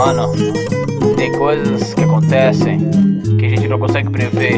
Mano, tem coisas que acontecem que a gente não consegue prever.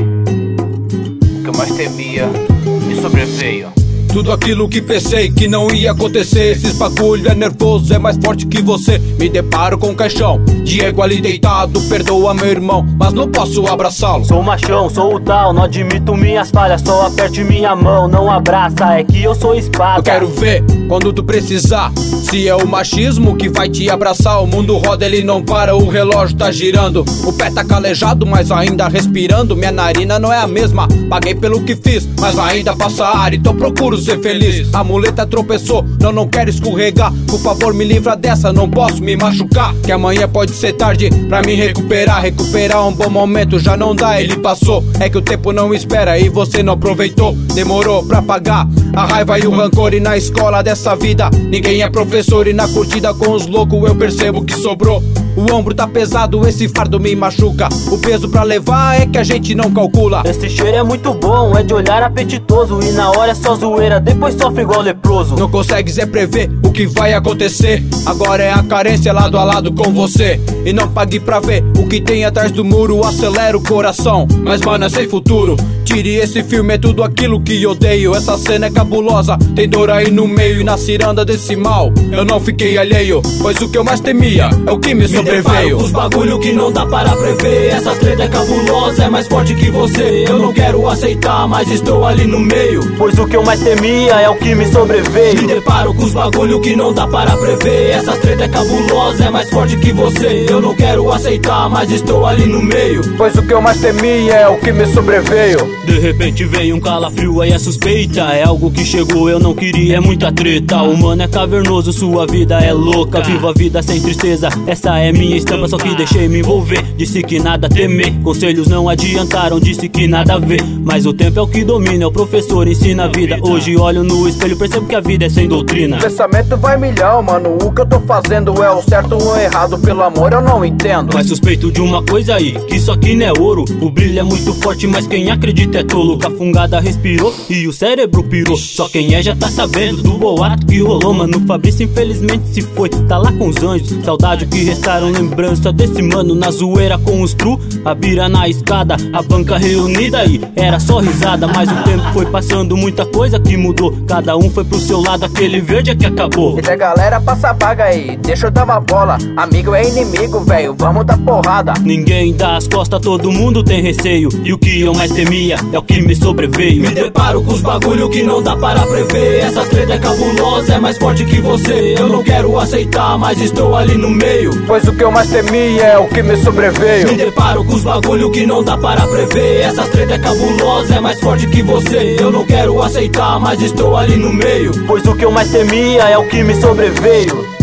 O que eu mais temia me sobreveio. Tudo aquilo que pensei que não ia acontecer. Esses bagulho é nervoso, é mais forte que você. Me deparo com um caixão, Diego ali deitado. Perdoa meu irmão, mas não posso abraçá-lo. Sou machão, sou o tal, não admito minhas falhas. Só aperte minha mão, não abraça, é que eu sou espada. Eu quero ver quando tu precisar. Se é o machismo que vai te abraçar. O mundo roda, ele não para, o relógio tá girando. O pé tá calejado, mas ainda respirando. Minha narina não é a mesma, paguei pelo que fiz, mas ainda passa ar, então procuro ser feliz. A muleta tropeçou, não quero escorregar. Por favor me livra dessa, não posso me machucar. Que amanhã pode ser tarde pra me recuperar. Recuperar um bom momento já não dá, ele passou. É que o tempo não espera e você não aproveitou. Demorou pra pagar a raiva e o rancor. E na escola dessa vida ninguém é professor. E na curtida com os loucos eu percebo que sobrou. O ombro tá pesado, esse fardo me machuca. O peso pra levar é que a gente não calcula. Esse cheiro é muito bom, é de olhar apetitoso. E na hora é só zoeira, depois sofre igual leproso. Não consegues é prever o que vai acontecer. Agora é a carência lado a lado com você. E não pague pra ver o que tem atrás do muro. Acelera o coração, mas mano é sem futuro. Tire esse filme, é tudo aquilo que odeio. Essa cena é cabulosa, tem dor aí no meio. E na ciranda desse mal, eu não fiquei alheio. Pois o que eu mais temia é o que me sobreveio. Os bagulho que não dá para prever. Essa treta é cabulosa, é mais forte que você. Eu não quero aceitar, mas estou ali no meio. Pois o que eu mais temia é o que me sobreveio. Me deparo com os bagulho que não dá para prever. Essa treta é cabulosa, é mais forte que você. Eu não quero aceitar, mas estou ali no meio. Pois o que eu mais temia é o que me sobreveio. De repente veio um calafrio, aí é suspeita. É algo que chegou, eu não queria, é muita treta. O humano é cavernoso, sua vida é louca. Viva a vida sem tristeza, essa é minha estampa. Só que deixei me envolver, disse que nada temer. Conselhos não adiantaram, disse que nada a ver. Mas o tempo é o que domina, é o professor ensina a vida. Hoje olho no espelho, percebo que a vida é sem doutrina. O pensamento vai milhão, mano, o que eu tô fazendo é o certo ou errado. Pelo amor eu não entendo. Mas suspeito de uma coisa aí, que isso aqui não é ouro. O brilho é muito forte, mas quem acredita é tolo. Cafungada respirou e o cérebro pirou. Só quem é já tá sabendo do boato que rolou. Mano, Fabrício infelizmente se foi, tá lá com os anjos. Saudade que restaram, lembrança desse mano na zoeira com os tru. A bira na escada, a banca reunida e era só risada. Mas o tempo foi passando, muita coisa que mudou. Cada um foi pro seu lado, aquele verde é que acabou. E a galera passa a vaga aí, deixa eu dar uma bola. Amigo é inimigo, velho, vamos dar porrada. Ninguém dá as costas, todo mundo tem receio. E o que eu mais temia é o que me sobreveio. Me deparo com os bagulho que não dá para prever. Essa treta é cabulosa, é mais forte que você. Eu não quero aceitar, mas estou ali no meio. Pois o que eu mais temia é o que me sobreveio. Me deparo com os bagulho que não dá para prever. Essa treta é cabulosa, é mais forte que você. Eu não quero aceitar, mas estou ali no meio. Pois o que eu mais temia é o que me sobreveio.